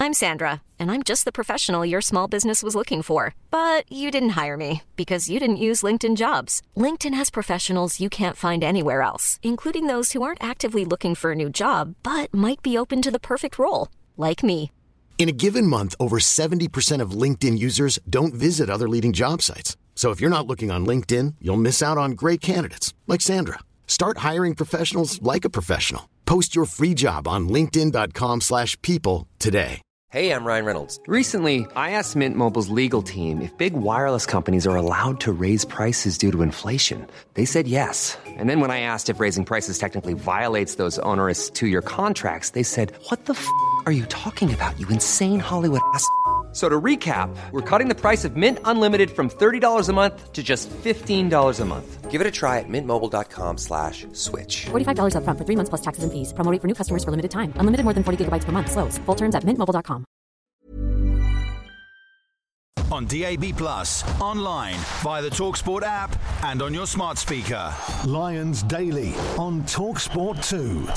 I'm Sandra, and I'm just the professional your small business was looking for. But you didn't hire me because you didn't use LinkedIn Jobs. LinkedIn has professionals you can't find anywhere else, including those who aren't actively looking for a new job, but might be open to the perfect role, like me. In a given month, over 70% of LinkedIn users don't visit other leading job sites. So if you're not looking on LinkedIn, you'll miss out on great candidates like Sandra. Start hiring professionals like a professional. Post your free job on linkedin.com/people today. Hey, I'm Ryan Reynolds. Recently, I asked Mint Mobile's legal team if big wireless companies are allowed to raise prices due to inflation. They said yes. And then when I asked if raising prices technically violates those onerous two-year contracts, they said, what the f*** are you talking about, you insane Hollywood ass f- So to recap, we're cutting the price of Mint Unlimited from $30 a month to just $15 a month. Give it a try at mintmobile.com/switch. $45 up front for 3 months plus taxes and fees. Promo rate for new customers for limited time. Unlimited more than 40 gigabytes per month. Slows full terms at mintmobile.com. On DAB+, online, via the TalkSport app and on your smart speaker. Lions Daily on TalkSport 2.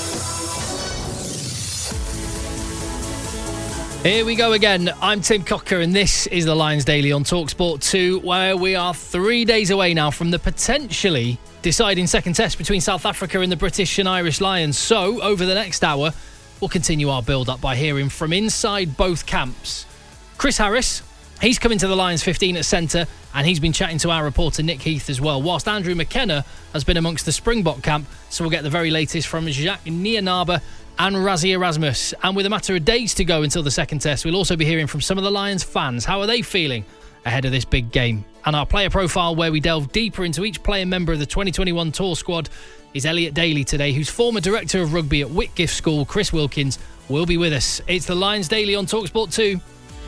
Here we go again. I'm Tim Cocker and this is the Lions Daily on TalkSport 2, where we are 3 days away now from the potentially deciding second test between South Africa and the British and Irish Lions. So, over the next hour, we'll continue our build-up by hearing from inside both camps. Chris Harris, he's come into the Lions 15 at centre and he's been chatting to our reporter Nick Heath as well, whilst Andrew McKenna has been amongst the Springbok camp, so we'll get the very latest from Jacques Nienaber and Rassie Erasmus. And with a matter of days to go until the second test, we'll also be hearing from some of the Lions fans. How are they feeling ahead of this big game? And our player profile, where we delve deeper into each player member of the 2021 tour squad, is Elliot Daly today, whose former director of rugby at Whitgift School, Chris Wilkins, will be with us. It's the Lions Daily on TalkSport 2.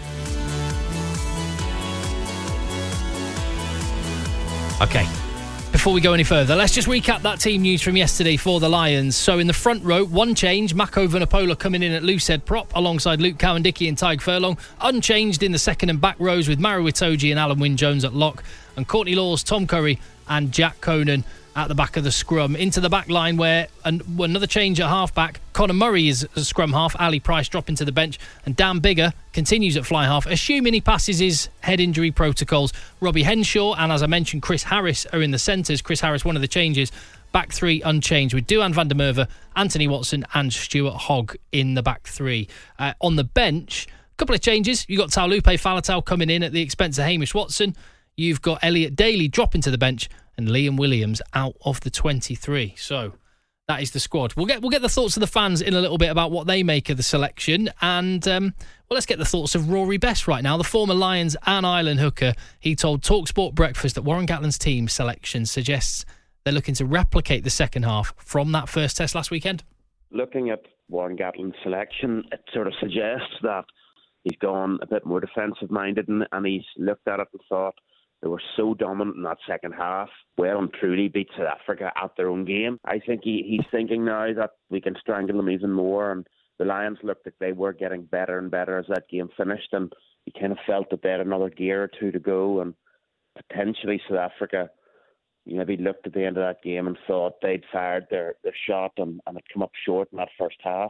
Okay. Before we go any further, let's just recap that team news from yesterday for the Lions. So in the front row, one change, Mako Vunipola coming in at loosehead prop alongside Luke Cowan-Dickie and Tyg Furlong. Unchanged in the second and back rows with Maro Itoje and Alan Wynne-Jones at lock. And Courtney Laws, Tom Curry and Jack Conan at the back of the scrum. Into the back line where another change at half-back. Conor Murray is a scrum half, Ali Price dropping to the bench, and Dan Biggar continues at fly half, assuming he passes his head injury protocols. Robbie Henshaw and, as I mentioned, Chris Harris are in the centres. Chris Harris, one of the changes. Back three unchanged with Duhan van der Merwe, Anthony Watson and Stuart Hogg in the back three. On the bench, a couple of changes. You've got Taulupe Faletau coming in at the expense of Hamish Watson. You've got Elliot Daly dropping to the bench and Liam Williams out of the 23. So that is the squad. We'll get the thoughts of the fans in a little bit about what they make of the selection. And let's get the thoughts of Rory Best right now, the former Lions and Ireland hooker. He told TalkSport Breakfast that Warren Gatland's team selection suggests they're looking to replicate the second half from that first test last weekend. Looking at Warren Gatland's selection, it sort of suggests that he's gone a bit more defensive-minded and he's looked at it and thought, they were so dominant in that second half, well and truly beat South Africa at their own game. I think he's thinking now that we can strangle them even more, and the Lions looked like they were getting better and better as that game finished, and he kind of felt that they had another gear or two to go, and potentially South Africa maybe looked at the end of that game and thought they'd fired their shot and had come up short in that first half.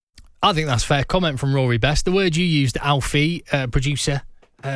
I think that's a fair comment from Rory Best. The word you used, Alfie, producer,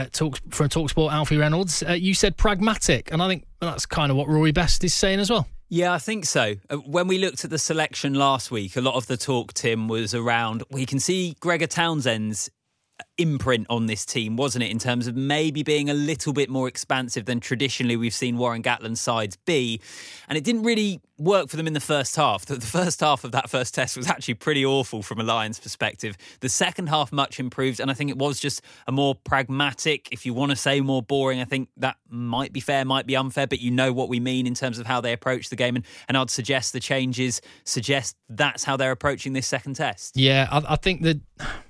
from TalkSport, Alfie Reynolds, you said pragmatic, and I think that's kind of what Rory Best is saying as well. Yeah, I think so. When we looked at the selection last week, a lot of the talk, Tim, was around, we can see Gregor Townsend's imprint on this team, wasn't it, in terms of maybe being a little bit more expansive than traditionally we've seen Warren Gatland's sides be. And it didn't really work for them in the first half. The first half of that first test was actually pretty awful from a Lions perspective. The second half much improved, and I think it was just a more pragmatic, if you want to say more boring, I think that might be fair, might be unfair, but you know what we mean in terms of how they approach the game, and I'd suggest the changes suggest that's how they're approaching this second test. Yeah, I think that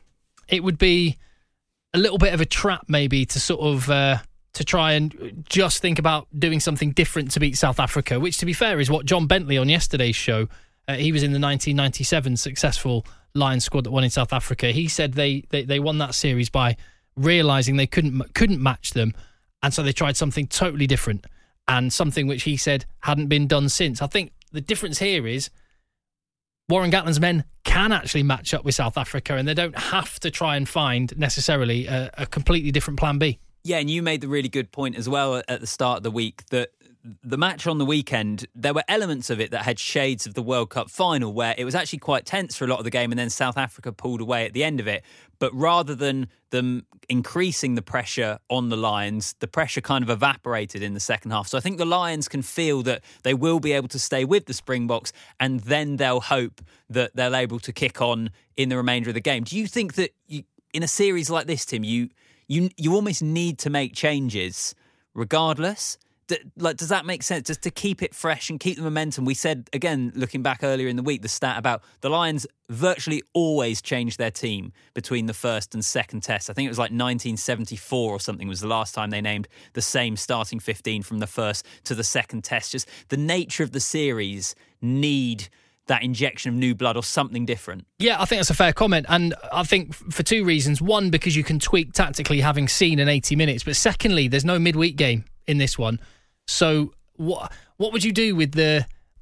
it would be a little bit of a trap maybe to sort of to try and just think about doing something different to beat South Africa, which, to be fair, is what John Bentley on yesterday's show, he was in the 1997 successful Lions squad that won in South Africa. He said they won that series by realising they couldn't match them, and so they tried something totally different, and something which he said hadn't been done since. I think the difference here is Warren Gatland's men can actually match up with South Africa, and they don't have to try and find necessarily a completely different plan B. Yeah, and you made the really good point as well at the start of the week that the match on the weekend, there were elements of it that had shades of the World Cup final, where it was actually quite tense for a lot of the game, and then South Africa pulled away at the end of it. But rather than them increasing the pressure on the Lions, the pressure kind of evaporated in the second half. So I think the Lions can feel that they will be able to stay with the Springboks, and then they'll hope that they're able to kick on in the remainder of the game. Do you think that in a series like this, Tim, you almost need to make changes regardless? Does that make sense? Just to keep it fresh and keep the momentum. We said, again, looking back earlier in the week, the stat about the Lions virtually always change their team between the first and second test. I think it was like 1974 or something was the last time they named the same starting 15 from the first to the second test. Just the nature of the series need that injection of new blood or something different. Yeah, I think that's a fair comment. And I think for two reasons. One, because you can tweak tactically having seen an 80 minutes. But secondly, there's no midweek game in this one. So what would you do with the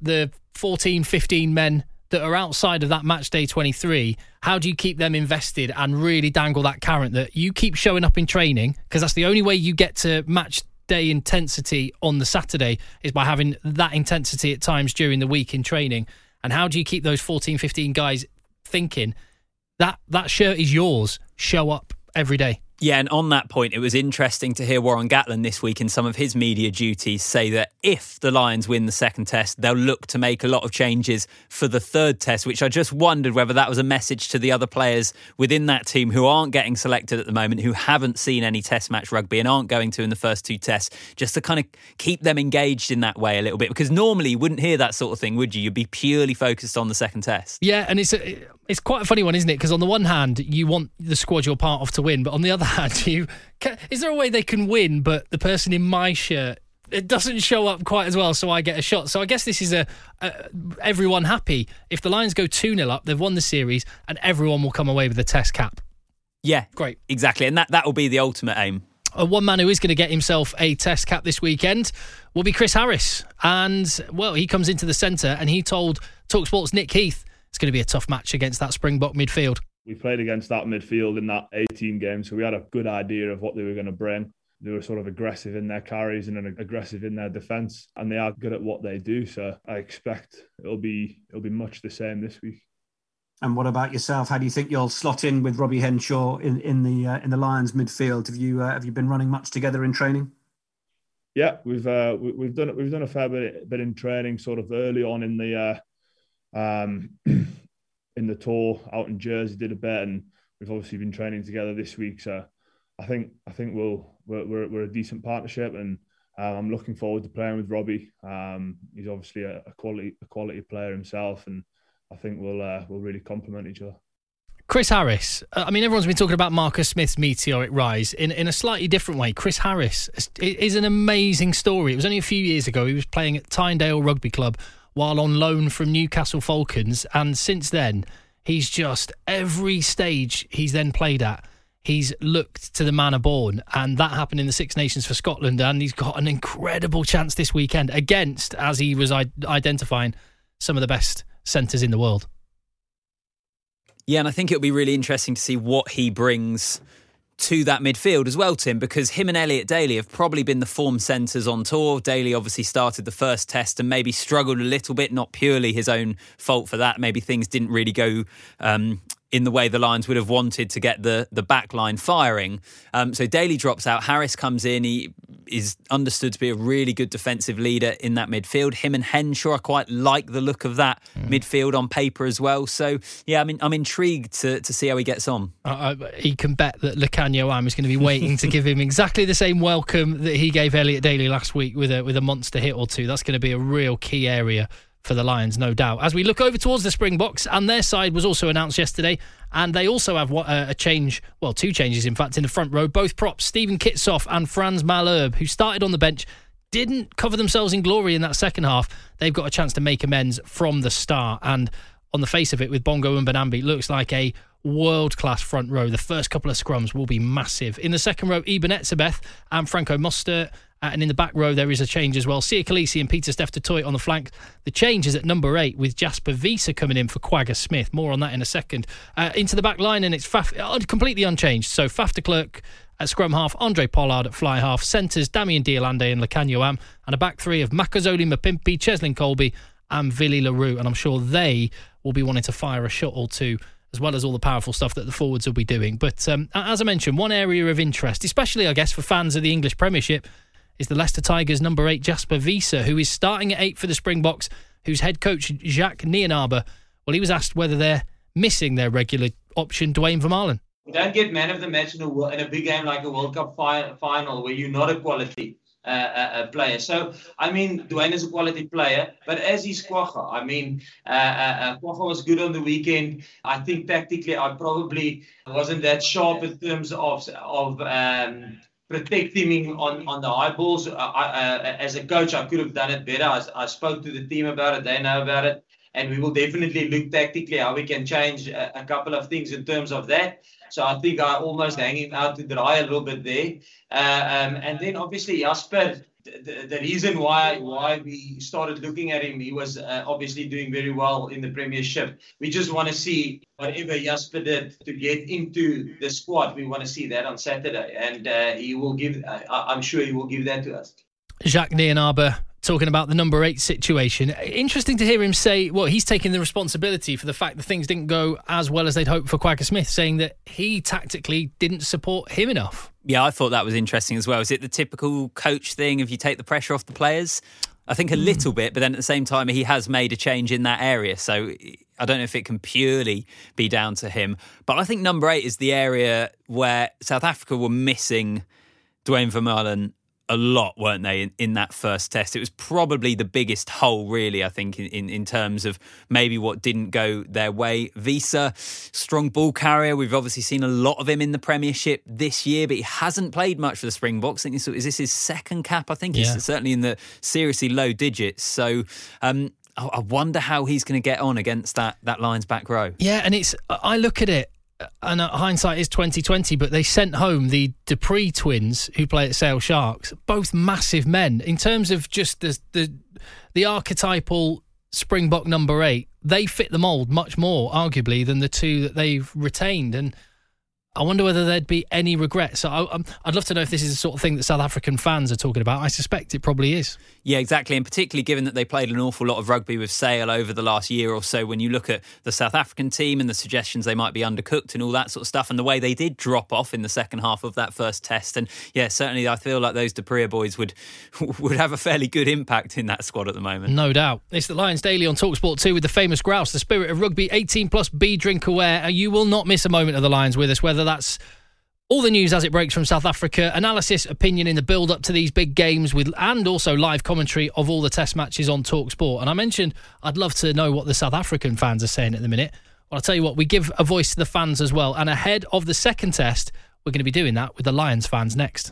14, 15 men that are outside of that match day 23? How do you keep them invested and really dangle that carrot that you keep showing up in training? Because that's the only way you get to match day intensity on the Saturday, is by having that intensity at times during the week in training. And how do you keep those 14, 15 guys thinking that shirt is yours, show up every day? Yeah, and on that point, it was interesting to hear Warren Gatland this week in some of his media duties say that if the Lions win the second test, they'll look to make a lot of changes for the third test, which I just wondered whether that was a message to the other players within that team who aren't getting selected at the moment, who haven't seen any test match rugby and aren't going to in the first two tests, just to kind of keep them engaged in that way a little bit. Because normally you wouldn't hear that sort of thing, would you? You'd be purely focused on the second test. Yeah, and it's quite a funny one, isn't it? Because on the one hand, you want the squad you're part of to win, but on the other hand, is there a way they can win, but the person in my shirt, it doesn't show up quite as well, so I get a shot? So I guess this is everyone happy. If the Lions go 2-0 up, they've won the series, and everyone will come away with a test cap. Yeah, great. Exactly, and that will be the ultimate aim. One man who is going to get himself a test cap this weekend will be Chris Harris. And, well, he comes into the centre and he told TalkSport's Nick Heath it's going to be a tough match against that Springbok midfield. We played against that midfield in that 18 game, so we had a good idea of what they were going to bring. They were sort of aggressive in their carries and aggressive in their defence, and they are good at what they do. So I expect it'll be much the same this week. And what about yourself? How do you think you'll slot in with Robbie Henshaw in the Lions midfield? Have you been running much together in training? Yeah, we've done a fair bit in training, sort of early on in the tour out in Jersey, did a bit, and we've obviously been training together this week. So I think we're a decent partnership, and I'm looking forward to playing with Robbie. He's obviously a quality player himself, and I think we'll really complement each other. Chris Harris, I mean, everyone's been talking about Marcus Smith's meteoric rise in a slightly different way. Chris Harris is an amazing story. It was only a few years ago. He was playing at Tynedale Rugby Club while on loan from Newcastle Falcons, and since then, he's just, every stage he's then played at, he's looked to the manner born, and that happened in the Six Nations for Scotland, and he's got an incredible chance this weekend against, as he was identifying, some of the best centres in the world. Yeah, and I think it'll be really interesting to see what he brings to that midfield as well, Tim, because him and Elliot Daly have probably been the form centres on tour. Daly obviously started the first test and maybe struggled a little bit, not purely his own fault for that. Maybe things didn't really go in the way the Lions would have wanted to get the back line firing. So Daly drops out, Harris comes in, he is understood to be a really good defensive leader in that midfield. Him and Henshaw, I quite like the look of that midfield on paper as well. So yeah, I'm intrigued to see how he gets on. He can bet that Lukhanyo Am is going to be waiting to give him exactly the same welcome that he gave Elliot Daly last week with a monster hit or two. That's going to be a real key area for the Lions, no doubt. As we look over towards the Springboks, and their side was also announced yesterday, and they also have a change, well, two changes, in fact, in the front row. Both props, Stephen Kitsoff and Frans Malherbe, who started on the bench, didn't cover themselves in glory in that second half. They've got a chance to make amends from the start, and on the face of it, with Bongo Mbonambi, looks like a world-class front row. The first couple of scrums will be massive. In the second row, Eben Etzebeth and Franco Mostert, And in the back row, there is a change as well. Sia Khaleesi and Pieter-Steph du Toit on the flank. The change is at number 8 with Jasper Wiese coming in for Quagga Smith. More on that in a second. Into the back line, and it's completely unchanged. So Faf de Klerk at scrum half, Andre Pollard at fly half, centres Damien Diolande and Lukhanyo Am, and a back three of Makazole Mapimpi, Cheslin Colby and Vili LaRue. And I'm sure they will be wanting to fire a shot or two, as well as all the powerful stuff that the forwards will be doing. But as I mentioned, one area of interest, especially I guess for fans of the English Premiership, is the Leicester Tigers number 8 Jasper Wiese, who is starting at 8 for the Springboks, whose head coach Jacques Nienaber, well, he was asked whether they're missing their regular option Duane Vermaelen. You don't get man of the match in a big game like a World Cup final where you're not a quality player. So, I mean, Duane is a quality player, but as is Quagga. I mean, Quagga was good on the weekend. I think tactically I probably wasn't that sharp in terms of protecting him on the high balls. As a coach, I could have done it better. I spoke to the team about it. They know about it. And we will definitely look tactically how we can change a couple of things in terms of that. So I think I almost hang him out to dry a little bit there. And then obviously Jasper, the reason why we started looking at him, he was obviously doing very well in the Premiership. We just want to see whatever Jasper did to get into the squad. We want to see that on Saturday. And he will give, I'm sure he will give that to us. Jacques Nienaber talking about the number 8 situation. Interesting to hear him say, well, he's taking the responsibility for the fact that things didn't go as well as they'd hoped for Quagga Smith, saying that he tactically didn't support him enough. Yeah, I thought that was interesting as well. Is it the typical coach thing if you take the pressure off the players? I think a little bit, but then at the same time, he has made a change in that area. So I don't know if it can purely be down to him. But I think number 8 is the area where South Africa were missing Duane Vermaelen a lot, weren't they, in that first test? It was probably the biggest hole, really, I think, in terms of maybe what didn't go their way. Wiese, strong ball carrier. We've obviously seen a lot of him in the Premiership this year, but he hasn't played much for the Springboks. I think is this his second cap? I think he's certainly in the seriously low digits. So I wonder how he's going to get on against that Lions back row. Yeah, and I look at it, and hindsight is 2020, but they sent home the Dupree twins who play at Sale Sharks, both massive men. In terms of just the archetypal Springbok number 8, they fit the mould much more, arguably, than the two that they've retained. And I wonder whether there'd be any regret. So I'd love to know if this is the sort of thing that South African fans are talking about. I suspect it probably is. Yeah, exactly. And particularly given that they played an awful lot of rugby with Sale over the last year or so, when you look at the South African team and the suggestions they might be undercooked and all that sort of stuff, and the way they did drop off in the second half of that first test. And yeah, certainly I feel like those Dupree boys would have a fairly good impact in that squad at the moment. No doubt. It's the Lions Daily on TalkSport 2 with the famous grouse, the spirit of rugby, 18 plus, be drink aware. You will not miss a moment of the Lions with us, whether that's all the news as it breaks from South Africa, analysis, opinion in the build-up to these big games, and also live commentary of all the test matches on TalkSport. And I mentioned I'd love to know what the South African fans are saying at the minute. Well, I'll tell you what, we give a voice to the fans as well. And ahead of the second test, we're going to be doing that with the Lions fans next.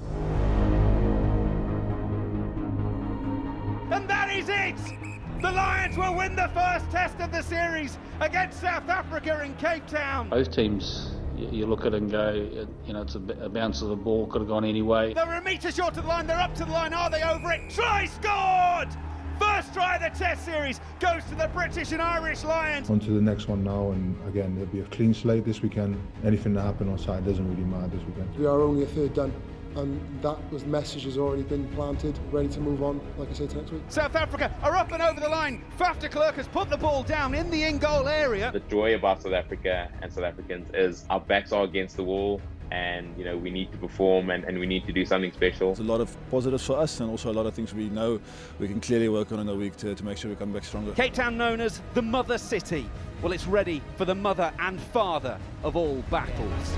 And that is it! The Lions will win the first test of the series against South Africa in Cape Town. Both teams, you look at it and go, it's a bounce of the ball, could have gone any way. They're a metre short of the line, they're up to the line, are they over it? Try scored! First try of the test series goes to the British and Irish Lions. On to the next one now, and again, there'll be a clean slate this weekend. Anything that happened on side doesn't really matter this weekend. We are only a third done, and that message has already been planted, ready to move on, like I say, to next week. South Africa are up and over the line. Faf de Klerk has put the ball down in the in-goal area. The joy about South Africa and South Africans is our backs are against the wall, and we need to perform and we need to do something special. There's a lot of positives for us and also a lot of things we know we can clearly work on in the week to make sure we come back stronger. Cape Town, known as the Mother City. Well, it's ready for the mother and father of all battles.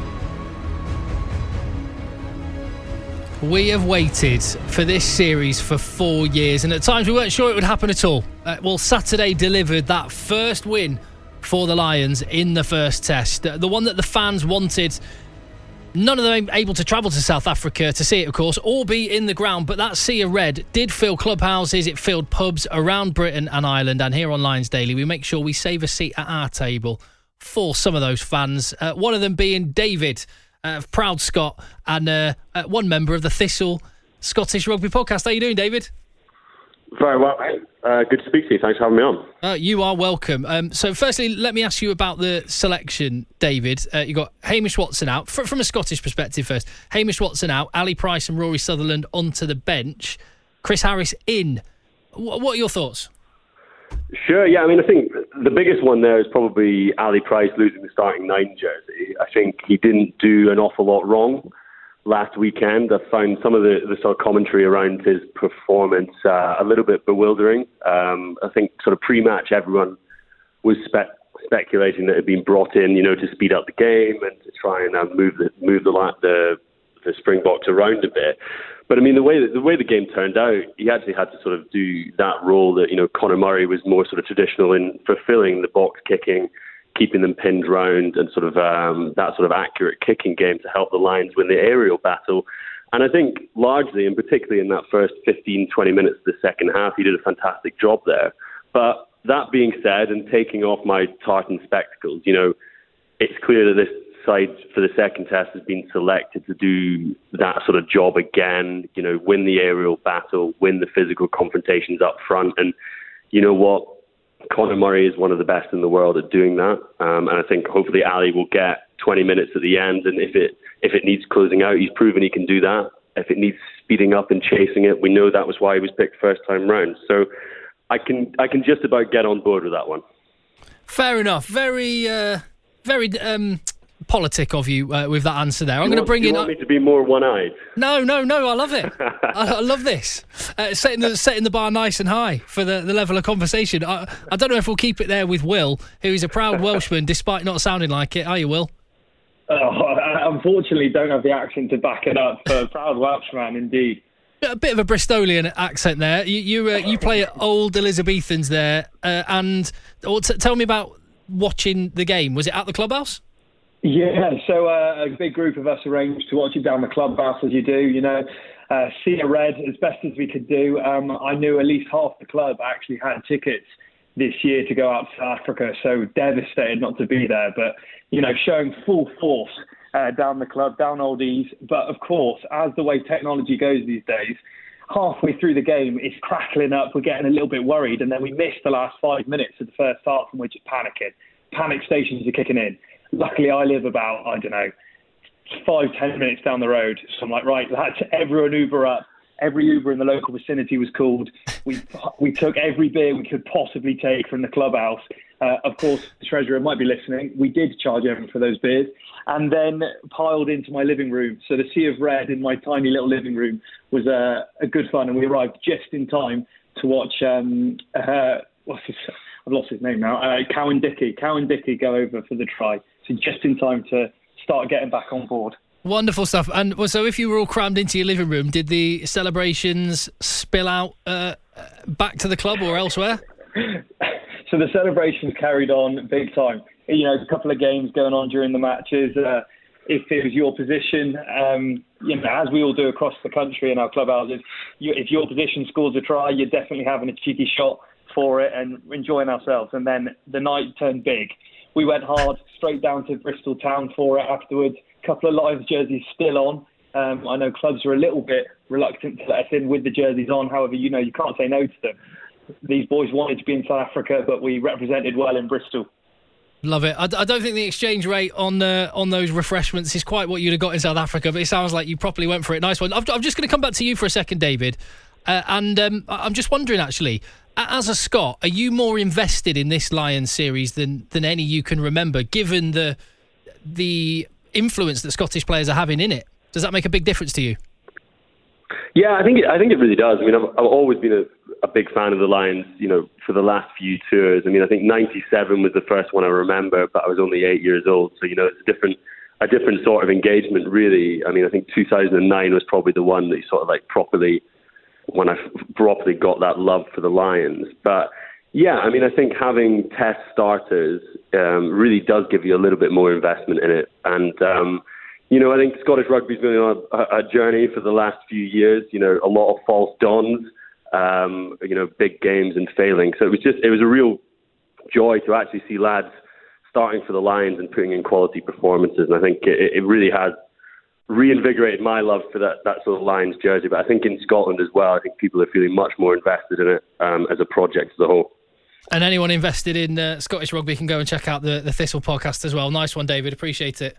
We have waited for this series for 4 years, and at times we weren't sure it would happen at all. Well, Saturday delivered that first win for the Lions in the first test. The one that the fans wanted. None of them able to travel to South Africa to see it, of course, or be in the ground. But that sea of red did fill clubhouses, it filled pubs around Britain and Ireland. And here on Lions Daily, we make sure we save a seat at our table for some of those fans. One of them being David, proud Scot, and one member of the Thistle Scottish Rugby Podcast. How you doing, David? Very well, mate. Good to speak to you. Thanks for having me on. You are welcome. So firstly, let me ask you about the selection, David. You got Hamish Watson out. From a Scottish perspective first, Hamish Watson out, Ali Price and Rory Sutherland onto the bench, Chris Harris in. What are your thoughts? Sure, yeah. I mean, I think the biggest one there is probably Ali Price losing the starting 9 jersey. I think he didn't do an awful lot wrong last weekend. I found some of the sort of commentary around his performance a little bit bewildering. I think sort of pre-match everyone was speculating that it had been brought in, to speed up the game and to try and move the Springboks around a bit. But I mean, the way the game turned out, he actually had to sort of do that role that Conor Murray was more sort of traditional in fulfilling, the box kicking, keeping them pinned round, and sort of that sort of accurate kicking game to help the Lions win the aerial battle. And I think largely, and particularly in that first 15, 20 minutes of the second half, he did a fantastic job there. But that being said, and taking off my tartan spectacles, it's clear that this side for the second test has been selected to do that sort of job again, win the aerial battle, win the physical confrontations up front. And you know what? Conor Murray is one of the best in the world at doing that. And I think hopefully Ali will get 20 minutes at the end. And if it needs closing out, he's proven he can do that. If it needs speeding up and chasing it, we know that was why he was picked first time round. So I can just about get on board with that one. Fair enough. Very politic of you with that answer there. I'm going to bring in. You want me to be more one-eyed? No. I love it. I love this. Setting the bar nice and high for the level of conversation. I don't know if we'll keep it there with Will, who is a proud Welshman, despite not sounding like it. Are you, Will? I unfortunately don't have the accent to back it up. For a proud Welshman, indeed. A bit of a Bristolian accent there. You play at Old Elizabethans there, and tell me about watching the game. Was it at the clubhouse? Yeah, so a big group of us arranged to watch it down the clubhouse, as you do, Sea Red, as best as we could do. I knew at least half the club actually had tickets this year to go out to South Africa, so devastated not to be there. But, showing full force down the club, down Oldies. But, of course, as the way technology goes these days, halfway through the game, it's crackling up. We're getting a little bit worried, and then we missed the last 5 minutes of the first half, and we're just panicking. Panic stations are kicking in. Luckily, I live about, 5-10 minutes down the road. So I'm like, right, lads, everyone Uber up. Every Uber in the local vicinity was called. We took every beer we could possibly take from the clubhouse. Of course, the treasurer might be listening. We did charge everyone for those beers. And then piled into my living room. So the Sea of Red in my tiny little living room was a good fun. And we arrived just in time to watch, I've lost his name now, Cowan Dickey go over for the try. So just in time to start getting back on board. Wonderful stuff. And so if you were all crammed into your living room, did the celebrations spill out back to the club or elsewhere? So the celebrations carried on big time. A couple of games going on during the matches. If it was your position, as we all do across the country in our clubhouses, if your position scores a try, you're definitely having a cheeky shot for it and enjoying ourselves. And then the night turned big. We went hard, straight down to Bristol Town for it afterwards. A couple of Lions jerseys still on. I know clubs are a little bit reluctant to let us in with the jerseys on. However, you can't say no to them. These boys wanted to be in South Africa, but we represented well in Bristol. Love it. I don't think the exchange rate on those refreshments is quite what you'd have got in South Africa, but it sounds like you properly went for it. Nice one. I'm just going to come back to you for a second, David. I'm just wondering, actually, as a Scot, are you more invested in this Lions series than any you can remember, given the influence that Scottish players are having in it? Does that make a big difference to you? Yeah, I think it really does. I mean, I've always been a big fan of the Lions, for the last few tours. I mean, I think 97 was the first one I remember, but I was only 8 years old. So, it's a different sort of engagement, really. I mean, I think 2009 was probably the one that you sort of when I properly got that love for the Lions. But yeah, I mean, I think having test starters really does give you a little bit more investment in it. And, I think Scottish rugby's been on a journey for the last few years, a lot of false dawns, big games and failing. So it was a real joy to actually see lads starting for the Lions and putting in quality performances. And I think it really has reinvigorated my love for that sort of Lions jersey. But I think in Scotland as well, I think people are feeling much more invested in it as a project as a whole. And anyone invested in Scottish rugby can go and check out the Thistle podcast as well. Nice one, David. Appreciate it.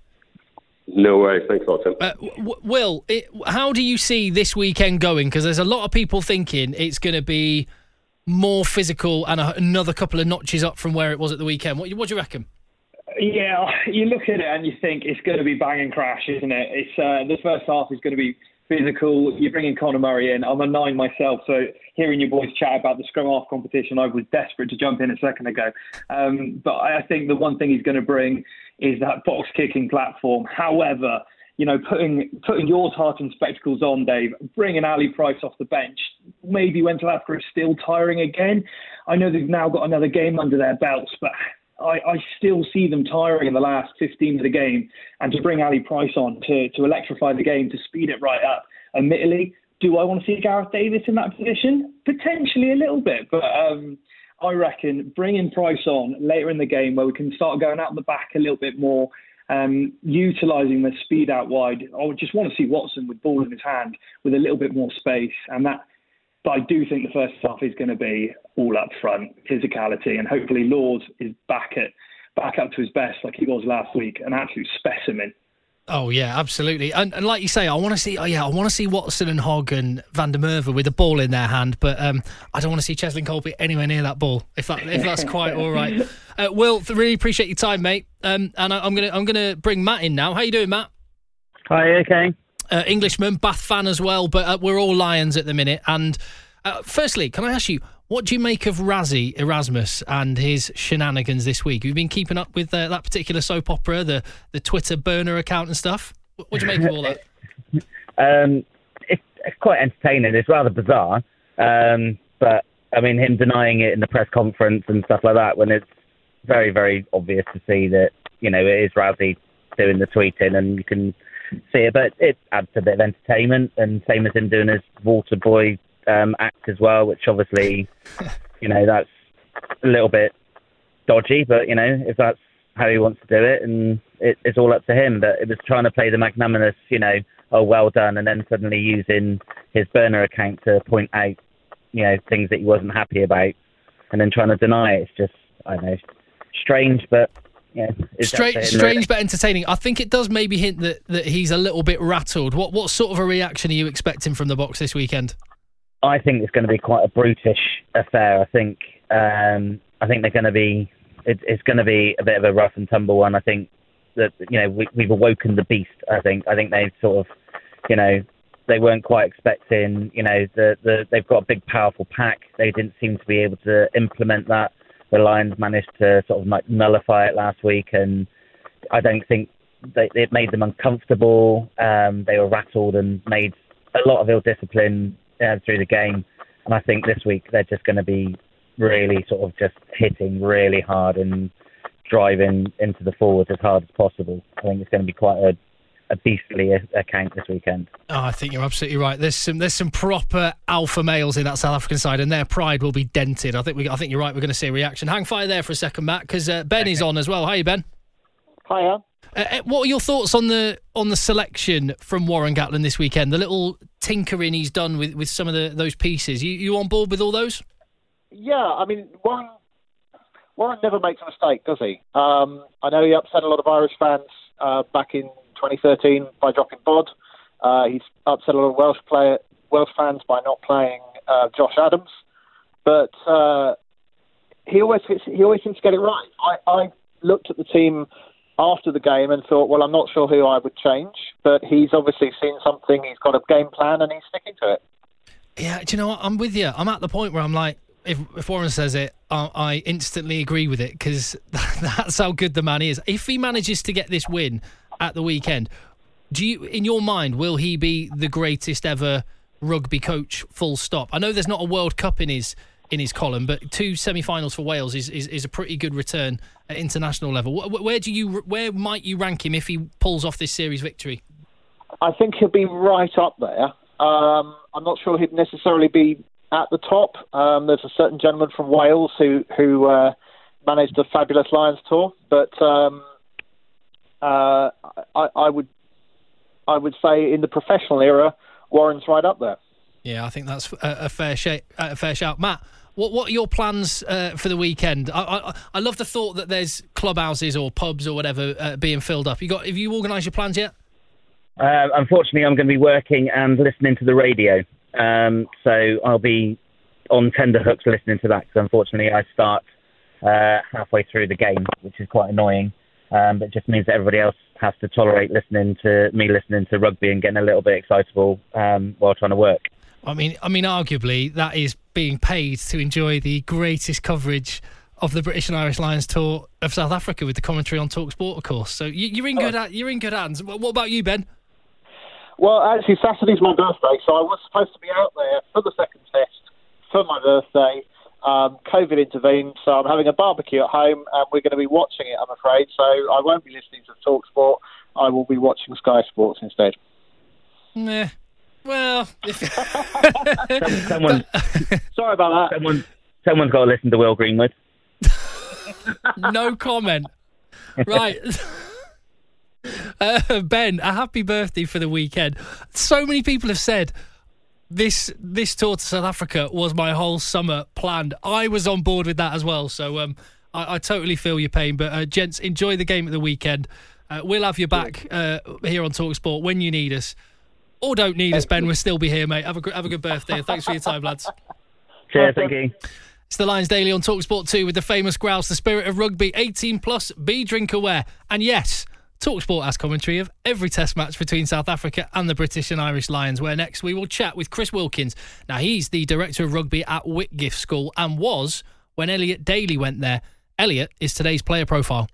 No worries. Thanks a lot, Tim. Will, how do you see this weekend going? Because there's a lot of people thinking it's going to be more physical and another couple of notches up from where it was at the weekend. What do you reckon? Yeah, you look at it and you think it's going to be bang and crash, isn't it? It's the first half is going to be physical. You're bringing Conor Murray in. I'm a 9 myself, so hearing you boys chat about the scrum half competition, I was desperate to jump in a second ago. But I think the one thing he's going to bring is that box kicking platform. However, you know, putting your tartan spectacles on, Dave, bringing Ali Price off the bench, maybe when South Africa is still tiring again. I know they've now got another game under their belts, but I still see them tiring in the last 15 of the game, and to bring Ali Price on to electrify the game, to speed it right up. Admittedly, do I want to see Gareth Davis in that position? Potentially a little bit, but I reckon bringing Price on later in the game where we can start going out the back a little bit more, utilising the speed out wide. I would just want to see Watson with ball in his hand with a little bit more space, and that. But I do think the first half is going to be all up front, physicality, and hopefully Lord is back up to his best like he was last week, an absolute specimen. Oh yeah, absolutely. And like you say, I want to see Watson and Hogg and Van der Merwe with the ball in their hand, but I don't want to see Cheslin Colby anywhere near that ball. If that's quite all right. Will, really appreciate your time, mate. And I'm gonna bring Matt in now. How you doing, Matt? Hi, okay. Englishman, Bath fan as well, but we're all Lions at the minute. And firstly, can I ask you, what do you make of Rassie Erasmus and his shenanigans this week? Have you been keeping up with that particular soap opera, the Twitter burner account and stuff? What do you make of all that? It's quite entertaining. It's rather bizarre. But, I mean, him denying it in the press conference and stuff like that, when it's very, very obvious to see that, you know, it is Rassie doing the tweeting and you can see it. But it adds a bit of entertainment, and same as him doing his water boy act as well, which obviously, you know, that's a little bit dodgy, but, you know, if that's how he wants to do it, and it's all up to him. But it was trying to play the magnanimous, you know, oh, well done, and then suddenly using his burner account to point out, you know, things that he wasn't happy about, and then trying to deny it. It's just, I don't know, strange, but yeah, strange but entertaining. I think it does maybe hint that he's a little bit rattled. What sort of a reaction are you expecting from the box this weekend? I think it's going to be quite a brutish affair. I think they're going to be. It's going to be a bit of a rough and tumble one. I think that, you know, we've awoken the beast. I think they've sort of, you know, they weren't quite expecting. You know, they've got a big powerful pack. They didn't seem to be able to implement that. The Lions managed to sort of like nullify it last week, and I don't think it made them uncomfortable. They were rattled and made a lot of ill discipline through the game, and I think this week they're just going to be really sort of just hitting really hard and driving into the forwards as hard as possible. I think it's going to be quite a beastly account this weekend. Oh, I think you're absolutely right. There's some proper alpha males in that South African side, and their pride will be dented. I think you're right. We're going to see a reaction. Hang fire there for a second, Matt, because Ben is on as well. Hi, Ben. Hiya. What are your thoughts on the selection from Warren Gatland this weekend? The little tinkering he's done with some of those pieces. You on board with all those? Yeah, I mean, Warren never makes a mistake, does he? I know he upset a lot of Irish fans back in 2013 by dropping Bod. He's upset a lot of Welsh fans by not playing Josh Adams. But he always seems to get it right. I looked at the team after the game and thought, well, I'm not sure who I would change, but he's obviously seen something, he's got a game plan, and he's sticking to it. Yeah, do you know what? I'm with you. I'm at the point where I'm like, if Warren says it, I instantly agree with it, because that's how good the man is. If he manages to get this win at the weekend, in your mind, will he be the greatest ever rugby coach, full stop? I know there's not a World Cup in his column, but 2 semi-finals for Wales is a pretty good return at international level. Where might you rank him if he pulls off this series victory? I think he'll be right up there. I'm not sure he'd necessarily be at the top. There's a certain gentleman from Wales who managed a fabulous Lions tour, but I would I would say in the professional era, Warren's right up there. Yeah, I think that's a fair shout. Matt, what are your plans for the weekend? I love the thought that there's clubhouses or pubs or whatever being filled up. Have you organised your plans yet? Unfortunately, I'm going to be working and listening to the radio. So I'll be on tenterhooks listening to that, because unfortunately I start halfway through the game, which is quite annoying. But it just means that everybody else has to tolerate listening to rugby and getting a little bit excitable while trying to work. I mean, arguably that is being paid to enjoy the greatest coverage of the British and Irish Lions tour of South Africa with the commentary on TalkSport, of course. So you're in good hands. What about you, Ben? Well, actually, Saturday's my birthday, so I was supposed to be out there for the second test for my birthday. COVID intervened, so I'm having a barbecue at home, and we're going to be watching it, I'm afraid. So I won't be listening to TalkSport. I will be watching Sky Sports instead. Nah. Well, someone. Sorry about that. Someone's got to listen to Will Greenwood. No comment. Right. Ben, a happy birthday for the weekend. So many people have said this tour to South Africa was my whole summer planned. I was on board with that as well, so I totally feel your pain. But gents, enjoy the game at the weekend. We'll have you back here on TalkSport when you need us. Or don't need us, Ben. We'll still be here, mate. Have a good birthday. Thanks for your time, lads. Cheers, thank you. It's the Lions Daily on TalkSport 2 with the famous grouse, the spirit of rugby, 18 plus, be drink aware. And yes, TalkSport has commentary of every test match between South Africa and the British and Irish Lions, where next we will chat with Chris Wilkins. Now, he's the director of rugby at Whitgift School and was when Elliot Daly went there. Elliot is today's player profile.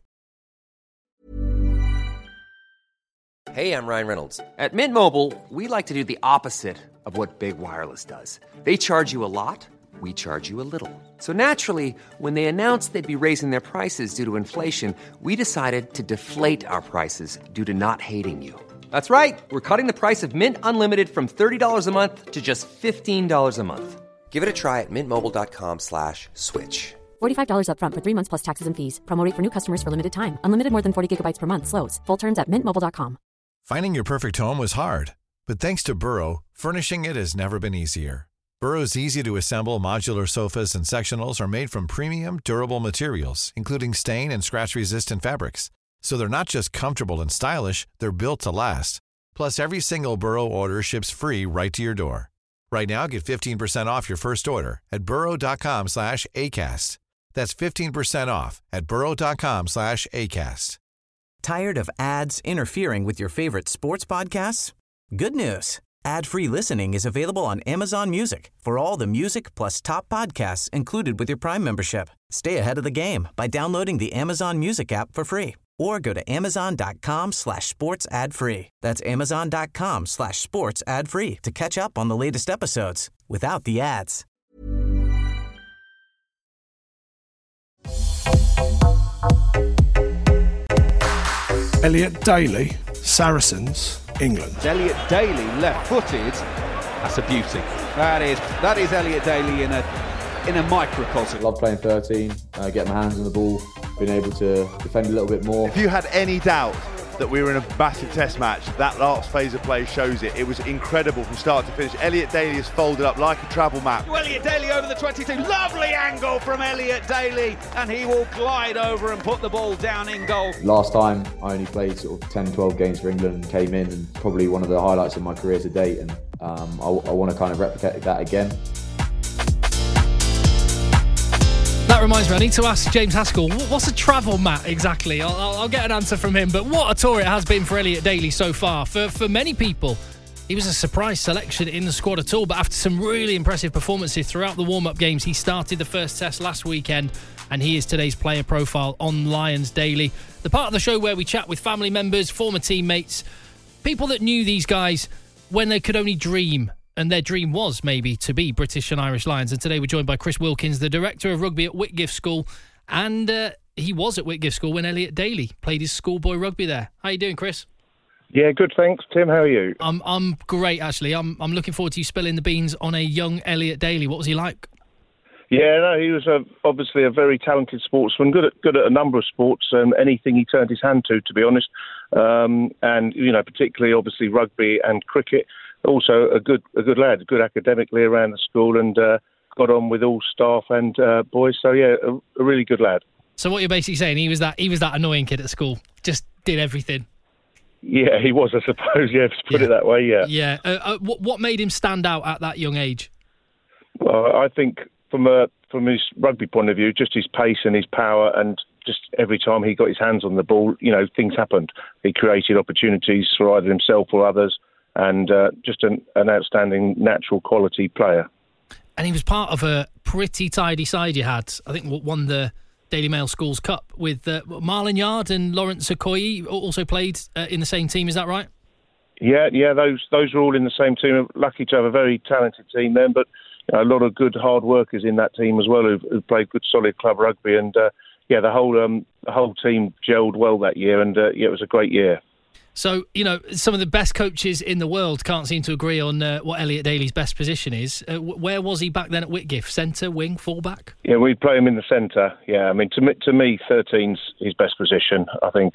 Hey, I'm Ryan Reynolds. At Mint Mobile, we like to do the opposite of what Big Wireless does. They charge you a lot, we charge you a little. So naturally, when they announced they'd be raising their prices due to inflation, we decided to deflate our prices due to not hating you. That's right. We're cutting the price of Mint Unlimited from $30 a month to just $15 a month. Give it a try at mintmobile.com/switch. $45 up front for 3 months plus taxes and fees. Promo rate for new customers for limited time. Unlimited more than 40 gigabytes per month. Slows full terms at mintmobile.com. Finding your perfect home was hard, but thanks to Burrow, furnishing it has never been easier. Burrow's easy-to-assemble modular sofas and sectionals are made from premium, durable materials, including stain and scratch-resistant fabrics. So they're not just comfortable and stylish, they're built to last. Plus, every single Burrow order ships free right to your door. Right now, get 15% off your first order at burrow.com/ACAST. That's 15% off at burrow.com/ACAST. Tired of ads interfering with your favorite sports podcasts? Good news. Ad-free listening is available on Amazon Music for all the music plus top podcasts included with your Prime membership. Stay ahead of the game by downloading the Amazon Music app for free or go to amazon.com/sports ad free. That's amazon.com/sports ad free to catch up on the latest episodes without the ads. Elliot Daly, Saracens, England. Elliot Daly, left-footed. That's a beauty. That is Elliot Daly in a microcosm. Love playing 13, getting my hands on the ball, being able to defend a little bit more. If you had any doubt that we were in a massive test match, that last phase of play shows it. It was incredible from start to finish. Elliot Daly is folded up like a travel map. Elliot Daly over the 22. Lovely angle from Elliot Daly, and he will glide over and put the ball down in goal. Last time I only played sort of 10, 12 games for England and came in, and probably one of the highlights of my career to date, and I want to kind of replicate that again. That reminds me, I need to ask James Haskell, what's a travel mat exactly? I'll get an answer from him, but what a tour it has been for Elliot Daly so far. For many people, he was a surprise selection in the squad at all, but after some really impressive performances throughout the warm-up games, he started the first test last weekend, and he is today's player profile on Lions Daily. The part of the show where we chat with family members, former teammates, people that knew these guys when they could only dream. And their dream was maybe to be British and Irish Lions. And today we're joined by Chris Wilkins, the director of rugby at Whitgift School. And he was at Whitgift School when Elliot Daly played his schoolboy rugby there. How you doing, Chris? Yeah, good, thanks. Tim, how are you? I'm great, actually. I'm looking forward to you spilling the beans on a young Elliot Daly. What was he like? Yeah, no, he was obviously a very talented sportsman, good at a number of sports, anything he turned his hand to be honest. And particularly obviously rugby and cricket. Also a good lad, good academically around the school, and got on with all staff and boys. So yeah, a really good lad. So what you're basically saying, he was that annoying kid at school, just did everything. Yeah, he was, I suppose. Yeah, to put it that way. Yeah. Yeah. What made him stand out at that young age? Well, I think from his rugby point of view, just his pace and his power, and just every time he got his hands on the ball, things happened. He created opportunities for either himself or others, and just an outstanding natural quality player. And he was part of a pretty tidy side you had. I think won the Daily Mail Schools Cup with Marlon Yard and Lawrence Okoye also played in the same team. Is that right? Yeah. Those are all in the same team. Lucky to have a very talented team then, but a lot of good hard workers in that team as well who played good solid club rugby, and the whole team gelled well that year, and it was a great year. So, some of the best coaches in the world can't seem to agree on what Elliot Daly's best position is. Where was he back then at Whitgift? Centre, wing, fullback? Yeah, we'd play him in the centre. Yeah, I mean, to me, 13's his best position. I think,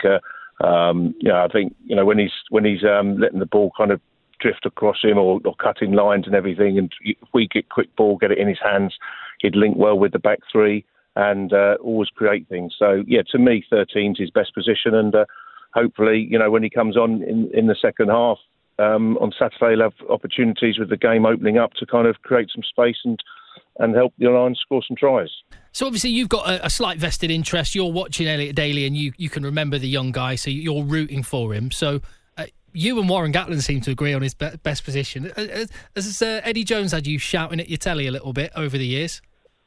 when he's letting the ball kind of drift across him or cutting lines and everything, and if we get quick ball, get it in his hands, he'd link well with the back three and always create things. So, yeah, to me, 13's his best position, and hopefully, when he comes on in the second half on Saturday, he'll have opportunities with the game opening up to kind of create some space and help the Lions score some tries. So obviously you've got a slight vested interest. You're watching Elliot Daly and you can remember the young guy, so you're rooting for him. So you and Warren Gatland seem to agree on his best position. Has Eddie Jones had you shouting at your telly a little bit over the years?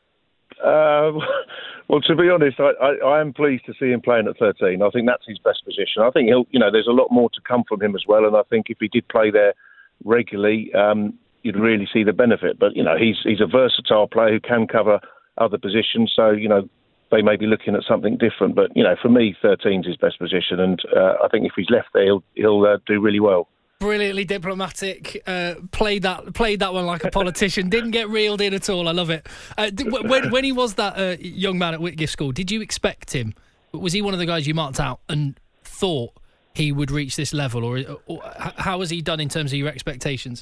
Well, to be honest, I am pleased to see him playing at 13. I think that's his best position. I think there's a lot more to come from him as well, and I think if he did play there regularly, you'd really see the benefit. But he's a versatile player who can cover other positions, so they may be looking at something different. But for me, 13's his best position, and I think if he's left there, he'll do really well. Brilliantly diplomatic, played that one like a politician, didn't get reeled in at all. I love it. When he was that young man at Whitgift School, did you expect him? Was he one of the guys you marked out and thought he would reach this level, or how has he done in terms of your expectations?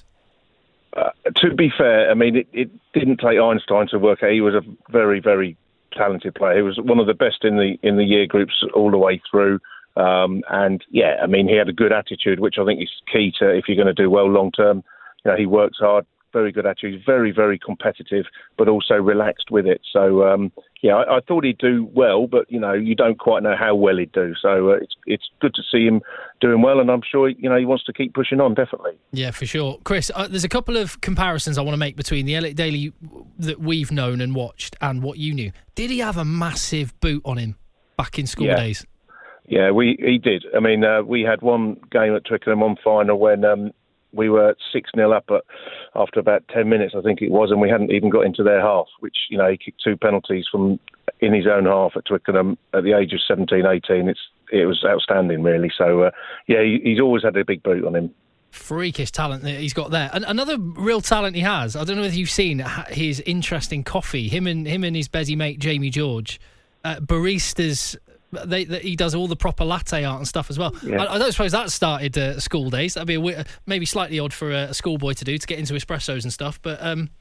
To be fair, I mean, it didn't take Einstein to work out. He was a very, very talented player. He was one of the best in the year groups all the way through. And yeah, I mean, he had a good attitude, which I think is key to if you're going to do well long term. He works hard, very good attitude, very, very competitive, but also relaxed with it. So I thought he'd do well, but you don't quite know how well he'd do. So it's good to see him doing well, and I'm sure he wants to keep pushing on, definitely. Yeah, for sure. Chris, there's a couple of comparisons I want to make between the Elliot Daly that we've known and watched and what you knew. Did he have a massive boot on him back in school days? Yeah, he did. I mean, we had one game at Twickenham on final when we were 6-0 up after about 10 minutes, I think it was, and we hadn't even got into their half, which, he kicked 2 penalties from in his own half at Twickenham at the age of 17, 18. It was outstanding, really. So, he's always had a big boot on him. Freakish talent that he's got there. And another real talent he has, I don't know if you've seen his interesting coffee. Him and his busy mate, Jamie George, baristas... He does all the proper latte art and stuff as well. Yeah. I don't suppose that started school days. That'd be maybe slightly odd for a schoolboy to do, to get into espressos and stuff. But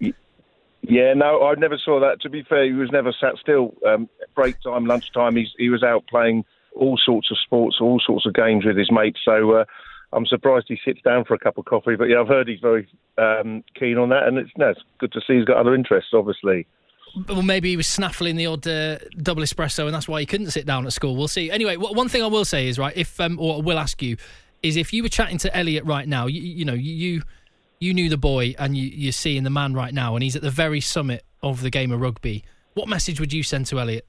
yeah, no, I never saw that. To be fair, he was never sat still. Break time, lunchtime, he was out playing all sorts of sports, all sorts of games with his mates. So I'm surprised he sits down for a cup of coffee. But yeah, I've heard he's very keen on that, and it's good to see he's got other interests, obviously. Well, maybe he was snaffling the odd double espresso, and that's why he couldn't sit down at school. We'll see. Anyway, one thing I will say is, right, if or I will ask you, is if you were chatting to Elliot right now, you knew the boy, and you're seeing the man right now, and he's at the very summit of the game of rugby. What message would you send to Elliot?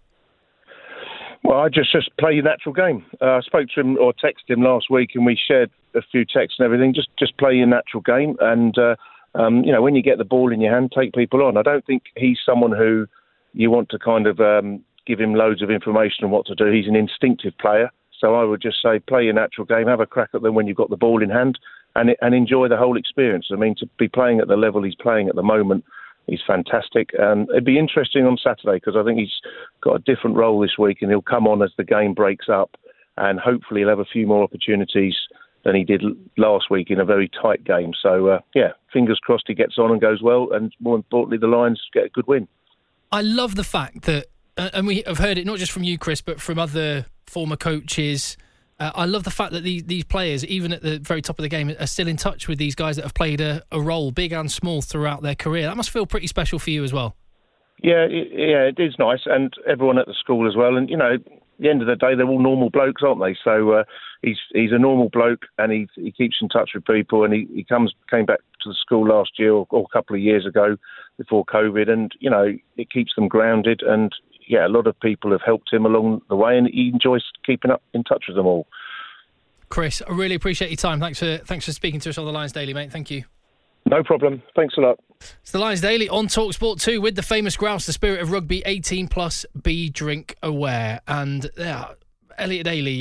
Well, I just play your natural game. I spoke to him or texted him last week, and we shared a few texts and everything. Just play your natural game, and when you get the ball in your hand, take people on. I don't think he's someone who you want to kind of give him loads of information on what to do. He's an instinctive player. So I would just say play your natural game, have a crack at them when you've got the ball in hand, and enjoy the whole experience. I mean, to be playing at the level he's playing at the moment, He's fantastic, and it'd be interesting on Saturday because I think he's got a different role this week, and he'll come on as the game breaks up, and hopefully he'll have a few more opportunities than he did last week in a very tight game. So, fingers crossed he gets on and goes well, and more importantly, the Lions get a good win. I love the fact that, and we have heard it not just from you, Chris, but from other former coaches. I love the fact that these players, even at the very top of the game, are still in touch with these guys that have played a role, big and small, throughout their career. That must feel pretty special for you as well. Yeah, it is nice, and everyone at the school as well. And, at the end of the day, they're all normal blokes, aren't they? So he's a normal bloke, and he keeps in touch with people, and he came back to the school last year or a couple of years ago before COVID, and, it keeps them grounded, and a lot of people have helped him along the way, and he enjoys keeping up in touch with them all. Chris, I really appreciate your time. Thanks for speaking to us on the Lions Daily, mate. Thank you. No problem. Thanks a lot. It's the Lions Daily on TalkSport 2 with the famous grouse, the spirit of rugby, 18 plus, be drink aware. And Elliot Daly,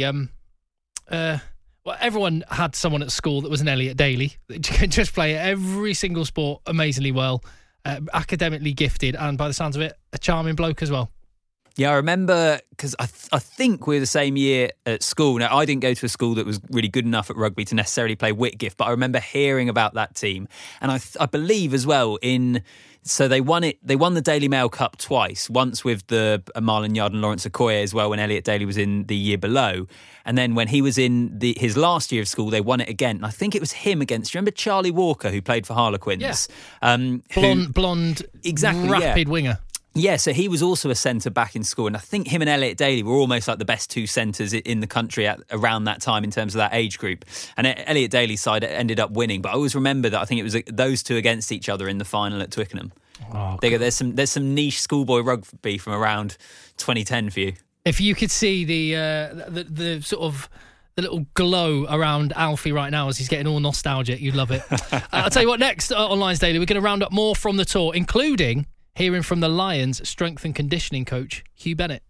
everyone had someone at school that was an Elliot Daly that could just play every single sport amazingly well, academically gifted, and by the sounds of it, a charming bloke as well. Yeah, I remember, because I think we were the same year at school. Now, I didn't go to a school that was really good enough at rugby to necessarily play Whitgift, but I remember hearing about that team. And I believe as well so they won the Daily Mail Cup twice, once with the Marlon Yard and Lawrence Okoye as well when Elliot Daly was in the year below. And then when he was in his last year of school, they won it again. And I think it was him against, remember Charlie Walker, who played for Harlequins? Yeah. Blonde, exactly, rapid winger. Yeah, so he was also a centre-back in school, and I think him and Elliot Daly were almost like the best two centres in the country around that time in terms of that age group. And Elliot Daly's side ended up winning, but I always remember that I think it was those two against each other in the final at Twickenham. Oh, there's some niche schoolboy rugby from around 2010 for you. If you could see the sort of the little glow around Alfie right now as he's getting all nostalgic, you'd love it. I'll tell you what, next on Lions Daily, we're going to round up more from the tour, including hearing from the Lions strength and conditioning coach, Hugh Bennett.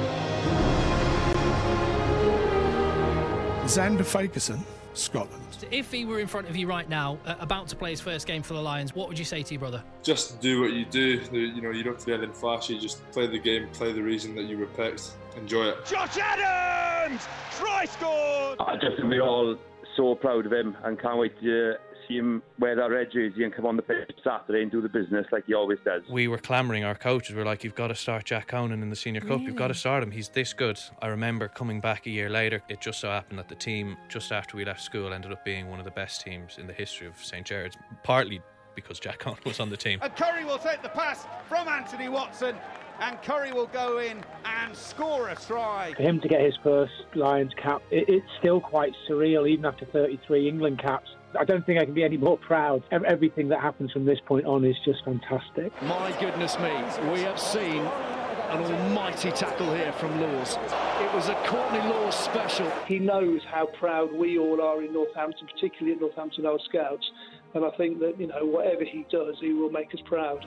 Xander Fagerson, Scotland. If he were in front of you right now, about to play his first game for the Lions, what would you say to your brother? Just do what you do. You don't have to be anything flashy. Just play the game, play the reason that you were picked. Enjoy it. Josh Adams! Try scored! We're all so proud of him and can't wait to see him wear that red jersey and come on the pitch Saturday and do the business like he always does. We were clamouring, our coaches were like, you've got to start Jack Conan in the Senior Cup, you've got to start him, he's this good. I remember coming back a year later, it just so happened that the team, just after we left school, ended up being one of the best teams in the history of St. Gerard's, partly because Jack Conan was on the team. And Curry will take the pass from Anthony Watson, and Curry will go in and score a try. For him to get his first Lions cap, it's still quite surreal, even after 33 England caps. I don't think I can be any more proud. Everything that happens from this point on is just fantastic. My goodness me, we have seen an almighty tackle here from Laws. It was a Courtney Laws special. He knows how proud we all are in Northampton, particularly at Northampton Old Scouts. And I think that, whatever he does, he will make us proud.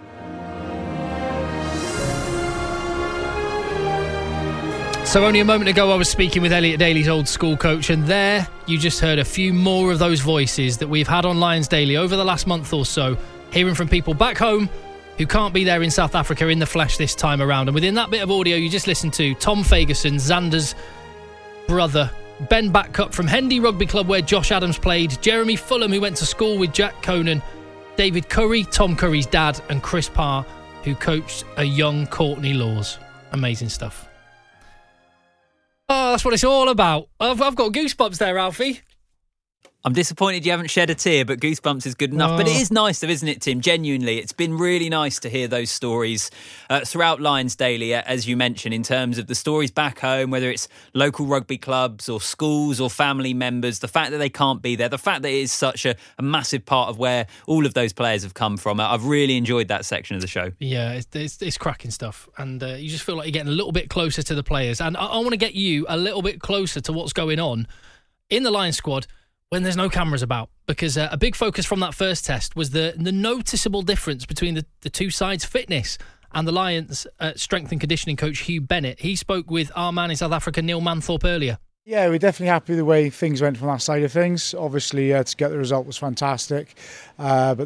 So only a moment ago I was speaking with Elliot Daly's old school coach, and there you just heard a few more of those voices that we've had on Lions Daily over the last month or so, hearing from people back home who can't be there in South Africa in the flesh this time around. And within that bit of audio you just listened to, Tom Fagerson, Xander's brother, Ben Batcup from Hendy Rugby Club where Josh Adams played, Jeremy Fulham who went to school with Jack Conan, David Curry, Tom Curry's dad, and Chris Parr who coached a young Courtney Laws. Amazing stuff. Oh, that's what it's all about. I've got goosebumps there, Alfie. I'm disappointed you haven't shed a tear, but goosebumps is good enough. Oh. But it is nice though, isn't it, Tim? Genuinely, it's been really nice to hear those stories throughout Lions Daily, as you mentioned, in terms of the stories back home, whether it's local rugby clubs or schools or family members, the fact that they can't be there, the fact that it is such a massive part of where all of those players have come from. I've really enjoyed that section of the show. Yeah, it's cracking stuff. And you just feel like you're getting a little bit closer to the players. And I want to get you a little bit closer to what's going on in the Lions squad when there's no cameras about, because a big focus from that first test was the noticeable difference between the two sides' fitness. And the Lions strength and conditioning coach Hugh Bennett, he spoke with our man in South Africa, Neil Manthorpe, earlier. Yeah, we're definitely happy with the way things went from that side of things. Obviously, to get the result was fantastic. But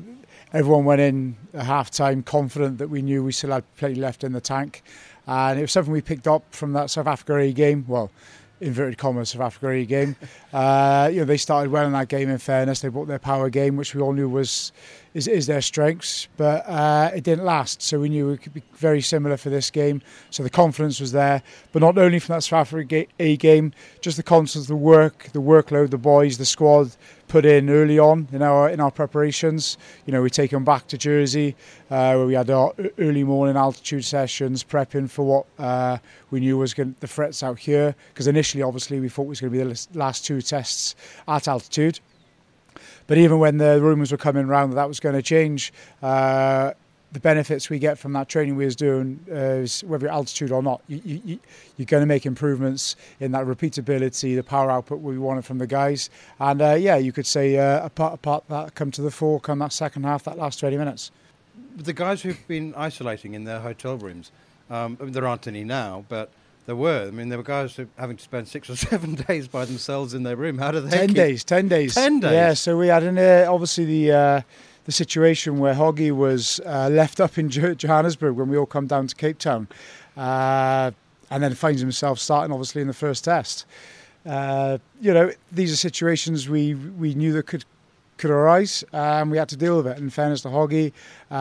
everyone went in at half-time confident that we knew we still had plenty left in the tank. And it was something we picked up from that South Africa A game. Well, inverted commas, South Africa A game. They started well in that game, in fairness. They brought their power game, which we all knew is their strengths, but it didn't last. So we knew it could be very similar for this game. So the confidence was there, but not only from that South Africa A game, just the constants, the workload, the boys, the squad put in early on in our preparations. We take them back to Jersey, where we had our early morning altitude sessions, prepping for what we knew was the threats out here. Because initially, obviously, we thought it was going to be the last 2 tests at altitude. But even when the rumours were coming around that was going to change, the benefits we get from that training we was doing is whether you're altitude or not, you're going to make improvements in that repeatability, the power output we wanted from the guys. And you could say a part that come to the fore, come that second half, that last 20 minutes. The guys who've been isolating in their hotel rooms, there aren't any now, but there were. I mean, there were guys who having to spend 6 or 7 days by themselves in their room. How do they? 10 days. 10 days. Yeah. So we had obviously the situation where Hoggy was left up in Johannesburg when we all come down to Cape Town, and then finds himself starting obviously in the first test. These are situations we knew that could arise, and we had to deal with it. In fairness to Hoggy,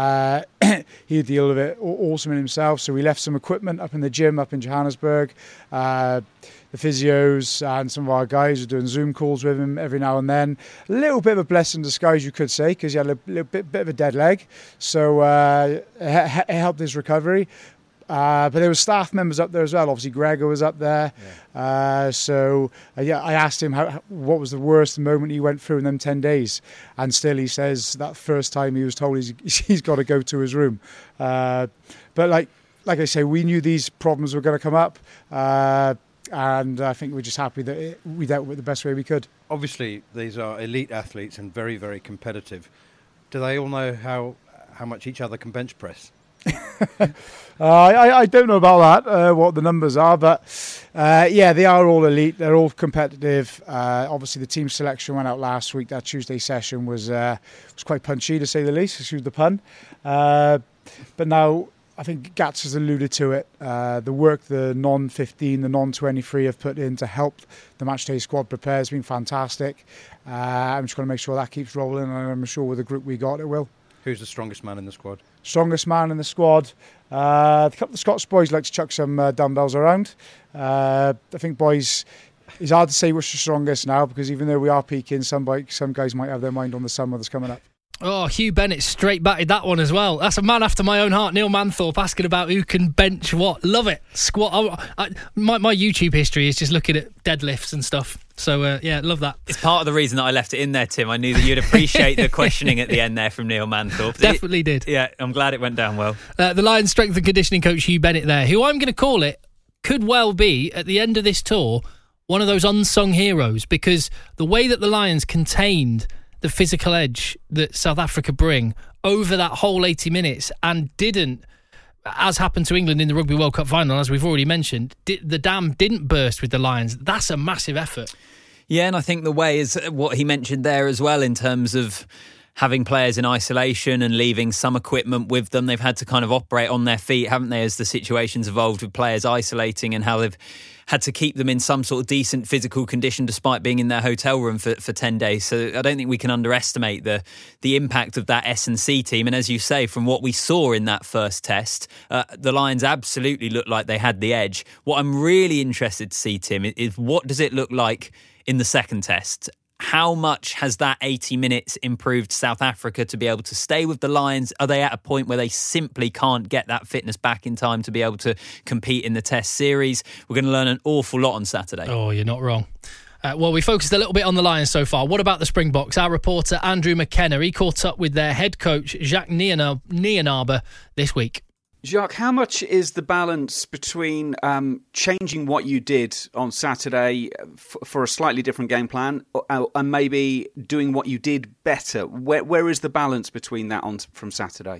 he'd deal with it awesome in himself. So we left some equipment up in the gym up in Johannesburg. The physios and some of our guys were doing Zoom calls with him every now and then. A little bit of a blessing in disguise, you could say, because he had a little bit of a dead leg. So it helped his recovery. But there were staff members up there as well. Obviously, Gregor was up there. Yeah. I asked him what was the worst moment he went through in them 10 days. And still he says that first time he was told he's got to go to his room. But like I say, we knew these problems were going to come up. And I think we're just happy that we dealt with it the best way we could. Obviously, these are elite athletes and very, very competitive. Do they all know how much each other can bench press? I don't know about that, what the numbers are, but they are all elite. They're all competitive. Obviously, the team selection went out last week. That Tuesday session was quite punchy, to say the least, excuse the pun. But now, I think Gats has alluded to it. The work the non-15, the non-23 have put in to help the matchday squad prepare has been fantastic. I'm just going to make sure that keeps rolling, and I'm sure with the group we got, it will. Who's the strongest man in the squad? Strongest man in the squad. A couple of the Scots boys like to chuck some dumbbells around. I think boys, it's hard to say which is the strongest now, because even though we are peaking, some guys might have their mind on the summer that's coming up. Oh, Hugh Bennett straight batted that one as well. That's a man after my own heart. Neil Manthorpe asking about who can bench what. Love it. Squat. My YouTube history is just looking at deadlifts and stuff. So, love that. It's part of the reason that I left it in there, Tim. I knew that you'd appreciate the questioning at the end there from Neil Manthorpe. Definitely did. Yeah, I'm glad it went down well. The Lions strength and conditioning coach Hugh Bennett there, who I'm going to call it, could well be, at the end of this tour, one of those unsung heroes, because the way that the Lions contained the physical edge that South Africa bring over that whole 80 minutes and didn't, as happened to England in the Rugby World Cup final, as we've already mentioned, the dam didn't burst with the Lions. That's a massive effort. Yeah, and I think the way is what he mentioned there as well in terms of having players in isolation and leaving some equipment with them. They've had to kind of operate on their feet, haven't they, as the situation's evolved with players isolating, and how they've had to keep them in some sort of decent physical condition despite being in their hotel room for 10 days. So I don't think we can underestimate the impact of that S&C team. And as you say, from what we saw in that first test, the Lions absolutely looked like they had the edge. What I'm really interested to see, Tim, is what does it look like in the second test? How much has that 80 minutes improved South Africa to be able to stay with the Lions? Are they at a point where they simply can't get that fitness back in time to be able to compete in the Test series? We're going to learn an awful lot on Saturday. Oh, you're not wrong. Well, we focused a little bit on the Lions so far. What about the Springboks? Our reporter Andrew McKenna, he caught up with their head coach Jacques Nienaber this week. Jacques, how much is the balance between changing what you did on Saturday for a slightly different game plan and maybe doing what you did better? Where is the balance between that from Saturday?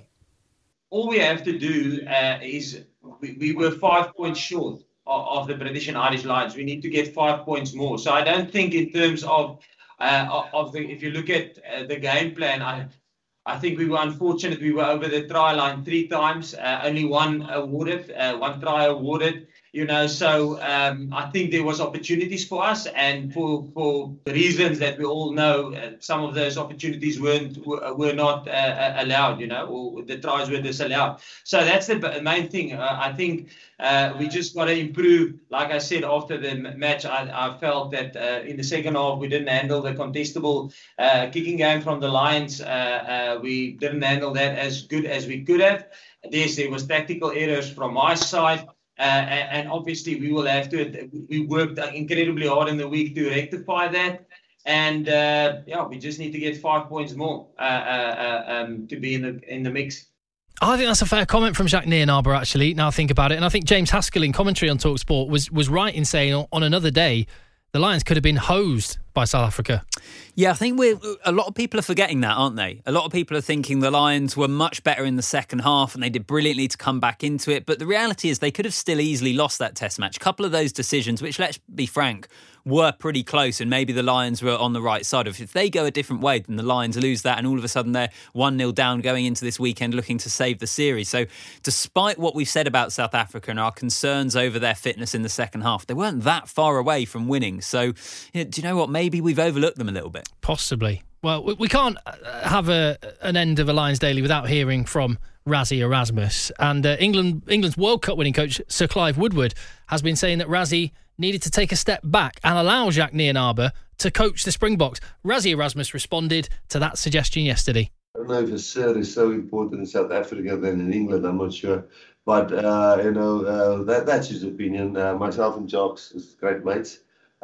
All we have to do is we were 5 points short of the British and Irish Lions. We need to get 5 points more. So I don't think in terms of if you look at the game plan, I think we were unfortunate. We were over the try line 3 times, only one try awarded. So I think there was opportunities for us, and for the reasons that we all know, some of those opportunities were not allowed, or the tries were disallowed. So that's the main thing. I think we just got to improve. Like I said, after the match, I felt that in the second half we didn't handle the contestable kicking game from the Lions. We didn't handle that as good as we could have. There was tactical errors from my side. And obviously we will have to. We worked incredibly hard in the week to rectify that, and we just need to get 5 points more to be in the mix. I think that's a fair comment from Jacques Nienaber, actually, now I think about it. And I think James Haskell in commentary on TalkSport was right in saying on another day, the Lions could have been hosed by South Africa. Yeah, I think a lot of people are forgetting that, aren't they? A lot of people are thinking the Lions were much better in the second half and they did brilliantly to come back into it. But the reality is they could have still easily lost that test match. A couple of those decisions, which, let's be frank, were pretty close, and maybe the Lions were on the right side of it. If they go a different way, then the Lions lose that, and all of a sudden they're 1-0 down going into this weekend looking to save the series. So despite what we've said about South Africa and our concerns over their fitness in the second half, they weren't that far away from winning. So do you know what? Maybe we've overlooked them a little bit. Possibly. Well, we can't have an end of a Lions Daily without hearing from Rassie Erasmus. And England's World Cup winning coach, Sir Clive Woodward, has been saying that Rassie needed to take a step back and allow Jacques Nienaber to coach the Springboks. Rassie Erasmus responded to that suggestion yesterday. I don't know if a Sir is so important in South Africa than in England, I'm not sure. But, that's his opinion. Myself and Jacques is great mates.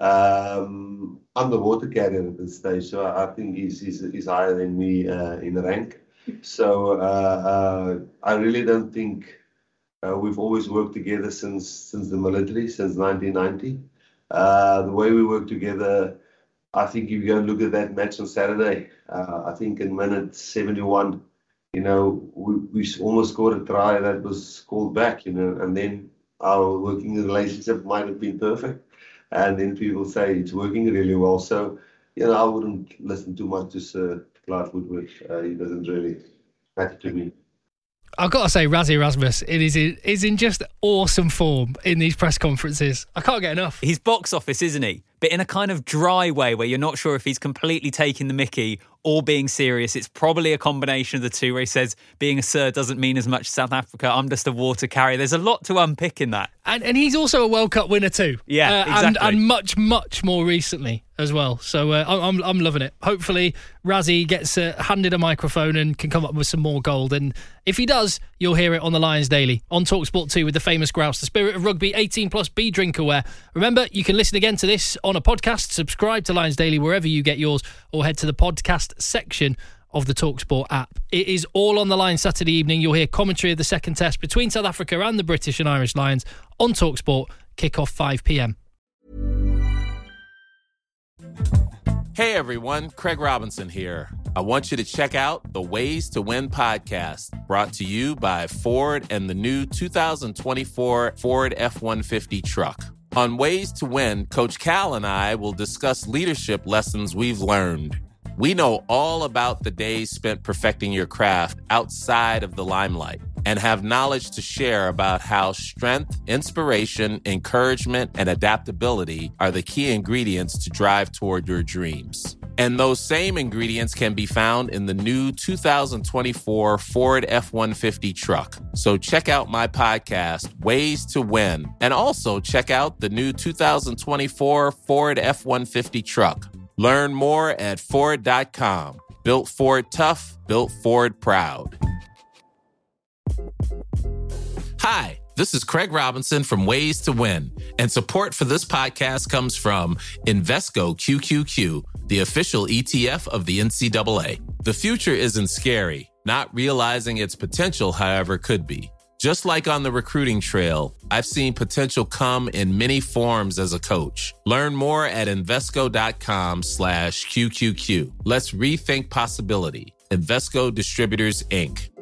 I'm the water carrier at this stage, so I think he's higher than me in rank. So I really don't think we've always worked together since the military, since 1990. The way we work together, I think if you go and look at that match on Saturday, I think in minute 71, we almost scored a try that was called back, and then our working relationship might have been perfect. And then people say it's working really well. So, I wouldn't listen too much to Sir Clive Woodward. He doesn't really matter to me. I've got to say, Rassie Erasmus is in just awesome form in these press conferences. I can't get enough. He's box office, isn't he? But in a kind of dry way where you're not sure if he's completely taking the mickey or being serious. It's probably a combination of the two, where he says being a Sir doesn't mean as much South Africa. I'm just a water carrier. There's a lot to unpick in that. And he's also a World Cup winner too. Yeah, exactly. And much, much more recently as well. So I'm loving it. Hopefully Rassie gets handed a microphone and can come up with some more gold. And if he does, you'll hear it on the Lions Daily on TalkSport 2 with the famous grouse. The spirit of rugby, 18 plus, be drink aware. Remember, you can listen again to this on a podcast. Subscribe to Lions Daily wherever you get yours, or head to the podcast section of the TalkSport app. It is all on the line Saturday evening. You'll hear commentary of the second test between South Africa and the British and Irish Lions on TalkSport. Kick-off 5 p.m. Hey everyone, Craig Robinson here. I want you to check out the Ways to Win podcast, brought to you by Ford and the new 2024 Ford F-150 truck. On Ways to Win, Coach Cal and I will discuss leadership lessons we've learned. We know all about the days spent perfecting your craft outside of the limelight and have knowledge to share about how strength, inspiration, encouragement, and adaptability are the key ingredients to drive toward your dreams. And those same ingredients can be found in the new 2024 Ford F-150 truck. So check out my podcast, Ways to Win, and also check out the new 2024 Ford F-150 truck. Learn more at Ford.com. Built Ford tough, built Ford proud. Hi, this is Craig Robinson from Ways to Win, and support for this podcast comes from Invesco QQQ, the official ETF of the NCAA. The future isn't scary. Not realizing its potential, however, could be. Just like on the recruiting trail, I've seen potential come in many forms as a coach. Learn more at Invesco.com/QQQ. Let's rethink possibility. Invesco Distributors, Inc.